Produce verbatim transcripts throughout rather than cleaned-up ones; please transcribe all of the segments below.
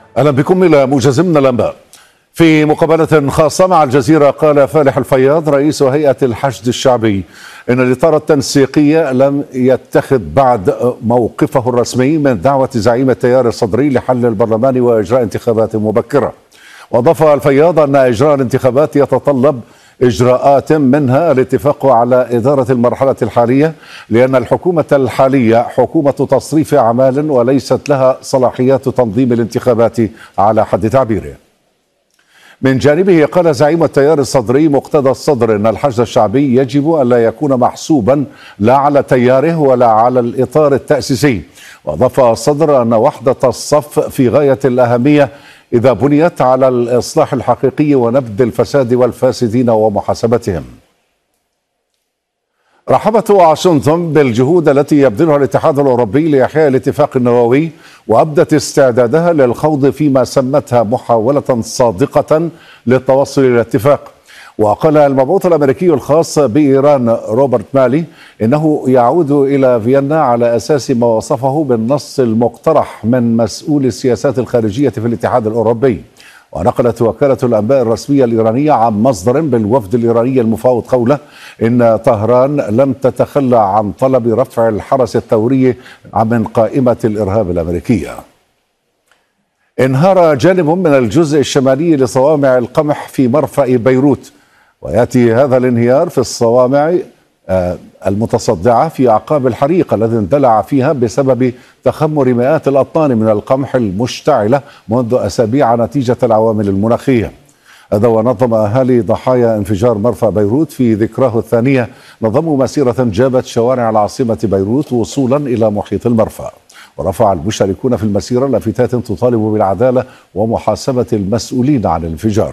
أهلا بكم إلى موجز من الأنباء. في مقابلة خاصة مع الجزيرة قال فالح الفياض رئيس هيئة الحشد الشعبي إن الإطار التنسيقي لم يتخذ بعد موقفه الرسمي من دعوة زعيم التيار الصدري لحل البرلمان وإجراء انتخابات مبكرة. وأضاف الفياض أن إجراء الانتخابات يتطلب إجراءات منها الاتفاق على إدارة المرحلة الحالية، لأن الحكومة الحالية حكومة تصريف أعمال وليست لها صلاحيات تنظيم الانتخابات على حد تعبيره. من جانبه قال زعيم التيار الصدري مقتدى الصدر إن الحشد الشعبي يجب أن لا يكون محسوبا لا على تياره ولا على الإطار التأسيسي. وأضاف الصدر أن وحدة الصف في غاية الأهمية إذا بنيت على الإصلاح الحقيقي ونبذ الفساد والفاسدين ومحاسبتهم. رحبت واشنطن بالجهود التي يبذلها الاتحاد الأوروبي لإحياء الاتفاق النووي، وأبدت استعدادها للخوض فيما سمتها محاولة صادقة للتوصل إلى اتفاق. وقال المبعوث الأمريكي الخاص بإيران روبرت مالي إنه يعود إلى فيينا على أساس ما وصفه بالنص المقترح من مسؤول السياسات الخارجية في الاتحاد الأوروبي. ونقلت وكالة الأنباء الرسمية الإيرانية عن مصدر بالوفد الإيراني المفاوض قوله إن طهران لم تتخلى عن طلب رفع الحرس الثوري من قائمة الإرهاب الأمريكية. انهار جانب من الجزء الشمالي لصوامع القمح في مرفأ بيروت، ويأتي هذا الانهيار في الصوامع المتصدعة في أعقاب الحريق الذي اندلع فيها بسبب تخمر مئات الأطنان من القمح المشتعلة منذ أسابيع نتيجة العوامل المناخية. هذا ونظم أهالي ضحايا انفجار مرفأ بيروت في ذكراه الثانية نظموا مسيرة جابت شوارع العاصمة بيروت وصولا إلى محيط المرفأ. ورفع المشاركون في المسيرة لافتات تطالب بالعدالة ومحاسبة المسؤولين عن الانفجار.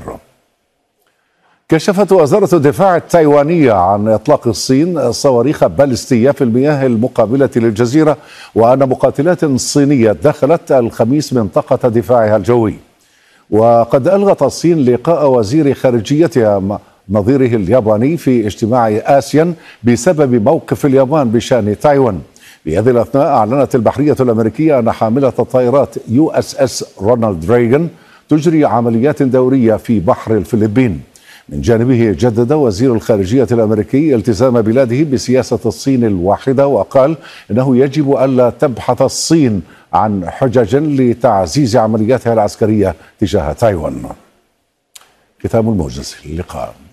كشفت وزارة الدفاع التايوانية عن إطلاق الصين صواريخ باليستية في المياه المقابلة للجزيرة، وأن مقاتلات صينية دخلت الخميس منطقة دفاعها الجوي. وقد ألغت الصين لقاء وزير خارجيتها نظيره الياباني في اجتماع آسيان بسبب موقف اليابان بشأن تايوان. في هذه الأثناء أعلنت البحرية الأمريكية أن حاملة الطائرات يو اس اس رونالد ريغان تجري عمليات دورية في بحر الفلبين. من جانبه جدد وزير الخارجية الأمريكي التزام بلاده بسياسة الصين الواحدة، وقال إنه يجب ألا تبحث الصين عن حجج لتعزيز عملياتها العسكرية تجاه تايوان. ختام الموجز، اللقاء.